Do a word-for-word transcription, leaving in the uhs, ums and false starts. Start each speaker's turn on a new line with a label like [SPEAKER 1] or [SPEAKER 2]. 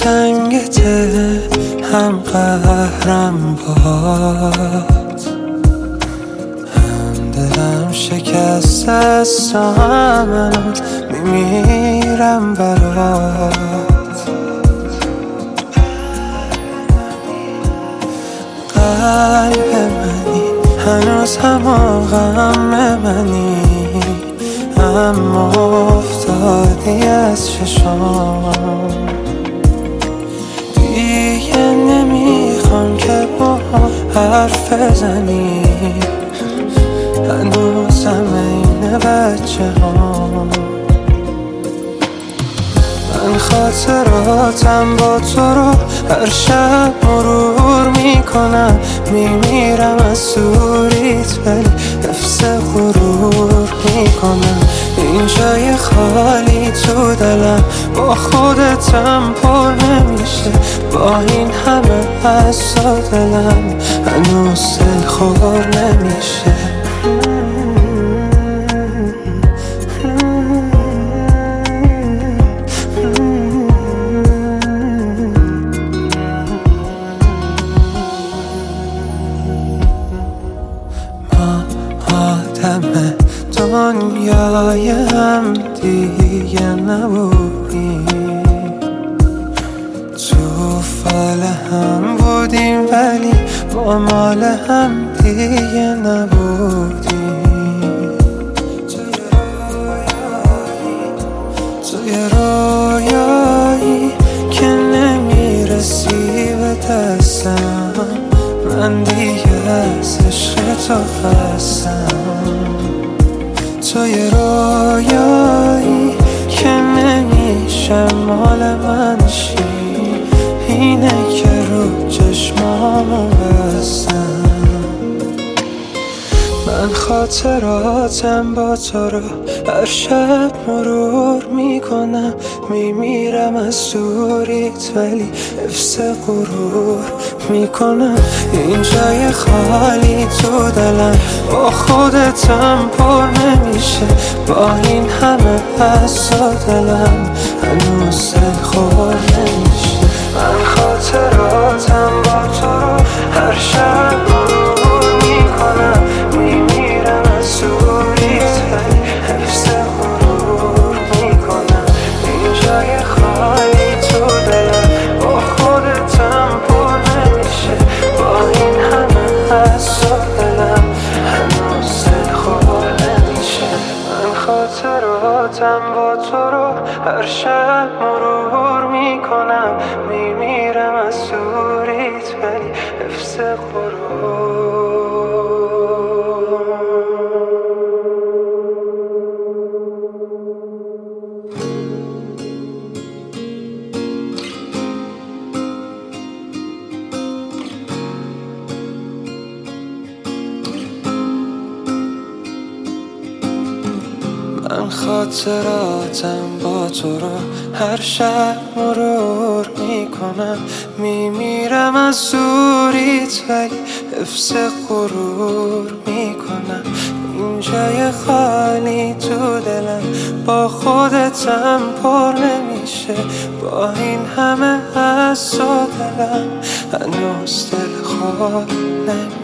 [SPEAKER 1] تنگ دل هم قهرم باد، هم دلم شکست است و هم میمیرم برات. قلب منی هنوز هم غم منی، اما افتادی از چشام. دیگه نمیخوام که با حرف بزنی، هنوزم این بچه ها. من خاطراتم با تو رو هر شب مرور میکنم، میمیرم از دوریت ولی حفظ غرور میکنم. این جای خالی تو دلم با خودتم پر نمیشه، با این همه از دلم هنوز دل خور نمیشه. آدم دنیای هم دیگه نبودیم، تو فال هم بودیم ولی با مال هم دیگه نبودیم. توی رویایی که نمیرسی به دستم، من دیگه از عشق تو خستم. توی رویایی که نمیشه مال من شی، اینه که رو چشمامو بستم. من خاطراتم با تو رو هر شب مرور میکنم، میمیرم از دوریت ولی حفظ غرور میکنم. این جای خالی تو دلم با خودتم پر نمیشه، با این همه از دلم هنوز دل خور نمیشه. من خاطراتم با تو رو هر شب مرور میکنم، میمیرم از دوریت ولی حفظ غرور میکنم. این جای خالی تو دلم با خودتم پر نمیشه، با این همه از دلم هنوز دل خور نمیشه. من خاطراتم با تو رو هر شب مرور میکنم، میمیرم از دوریت ولی حفظ غرور. من خاطراتم با تو رو هر شب مرور میکنم، میمیرم از دوریت ولی حفظ غرور میکنم. این جای خالی تو دلم با خودتم پر نمیشه، با این همه از دلم هنوز دل خور نمیشه.